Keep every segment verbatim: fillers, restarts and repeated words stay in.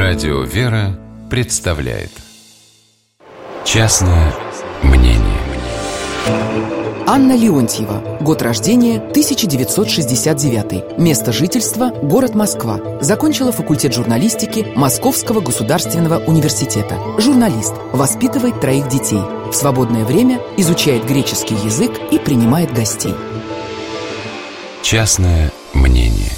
Радио «Вера» представляет «Частное мнение». Анна Леонтьева. Год рождения тысяча девятьсот шестьдесят девятый. Место жительства – город Москва. Закончила факультет журналистики Московского государственного университета. Журналист. Воспитывает троих детей. В свободное время изучает греческий язык и принимает гостей. Частное мнение.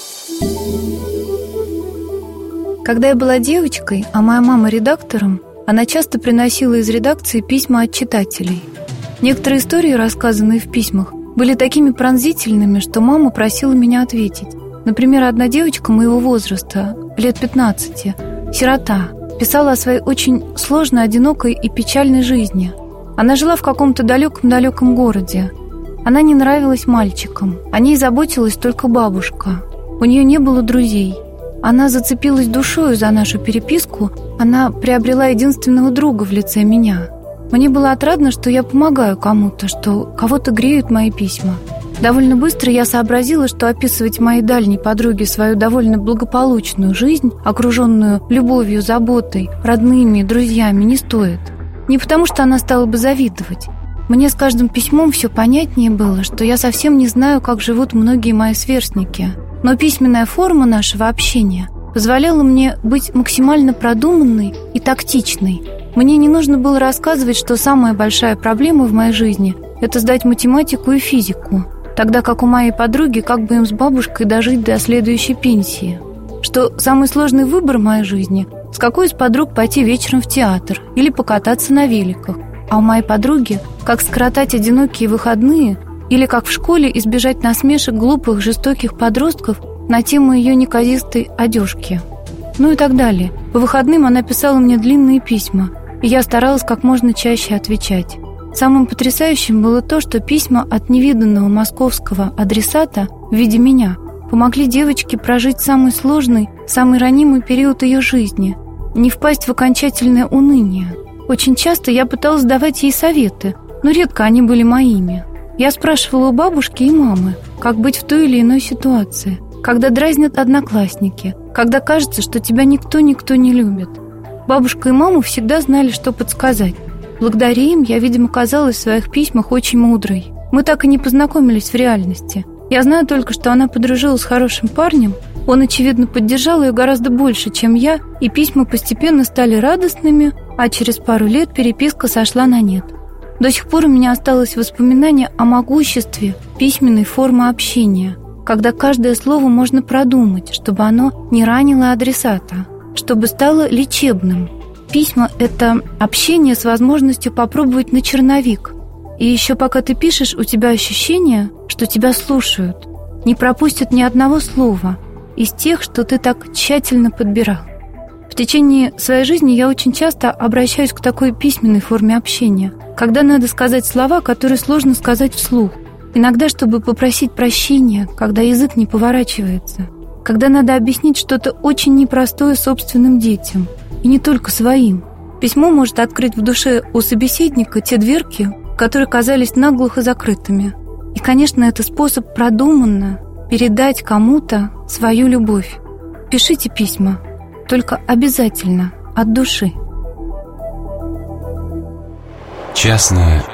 Когда я была девочкой, а моя мама редактором, она часто приносила из редакции письма от читателей. Некоторые истории, рассказанные в письмах, были такими пронзительными, что мама просила меня ответить. Например, одна девочка моего возраста, лет пятнадцати, сирота, писала о своей очень сложной, одинокой и печальной жизни. Она жила в каком-то далеком-далеком городе. Она не нравилась мальчикам. О ней заботилась только бабушка. У нее не было друзей. Она зацепилась душою за нашу переписку. Она приобрела единственного друга в лице меня. Мне было отрадно, что я помогаю кому-то, что кого-то греют мои письма. Довольно быстро я сообразила, что описывать моей дальней подруге свою довольно благополучную жизнь, окруженную любовью, заботой, родными и друзьями, не стоит. Не потому, что она стала бы завидовать. Мне с каждым письмом все понятнее было, что я совсем не знаю, как живут многие мои сверстники. Но письменная форма нашего общения позволяла мне быть максимально продуманной и тактичной. Мне не нужно было рассказывать, что самая большая проблема в моей жизни – это сдать математику и физику, тогда как у моей подруги как бы им с бабушкой дожить до следующей пенсии. Что самый сложный выбор в моей жизни – с какой из подруг пойти вечером в театр или покататься на великах. А у моей подруги – как скоротать одинокие выходные или как в школе избежать насмешек глупых, жестоких подростков на тему ее неказистой одежки. Ну и так далее. По выходным она писала мне длинные письма, и я старалась как можно чаще отвечать. Самым потрясающим было то, что письма от невиданного московского адресата в виде меня помогли девочке прожить самый сложный, самый ранимый период ее жизни, не впасть в окончательное уныние. Очень часто я пыталась давать ей советы, но редко они были моими. Я спрашивала у бабушки и мамы, как быть в той или иной ситуации, когда дразнят одноклассники, когда кажется, что тебя никто-никто не любит. Бабушка и мама всегда знали, что подсказать. Благодаря им я, видимо, казалась в своих письмах очень мудрой. Мы так и не познакомились в реальности. Я знаю только, что она подружилась с хорошим парнем. Он, очевидно, поддержал ее гораздо больше, чем я, и письма постепенно стали радостными, а через пару лет переписка сошла на нет. До сих пор у меня осталось воспоминание о могуществе письменной формы общения, когда каждое слово можно продумать, чтобы оно не ранило адресата, чтобы стало лечебным. Письма – это общение с возможностью попробовать на черновик. И еще пока ты пишешь, у тебя ощущение, что тебя слушают, не пропустят ни одного слова из тех, что ты так тщательно подбирал. В течение своей жизни я очень часто обращаюсь к такой письменной форме общения, когда надо сказать слова, которые сложно сказать вслух. Иногда, чтобы попросить прощения, когда язык не поворачивается. Когда надо объяснить что-то очень непростое собственным детям, и не только своим. Письмо может открыть в душе у собеседника те дверки, которые казались наглухо закрытыми. И, конечно, это способ продуманно передать кому-то свою любовь. Пишите письма, только обязательно от души. Частное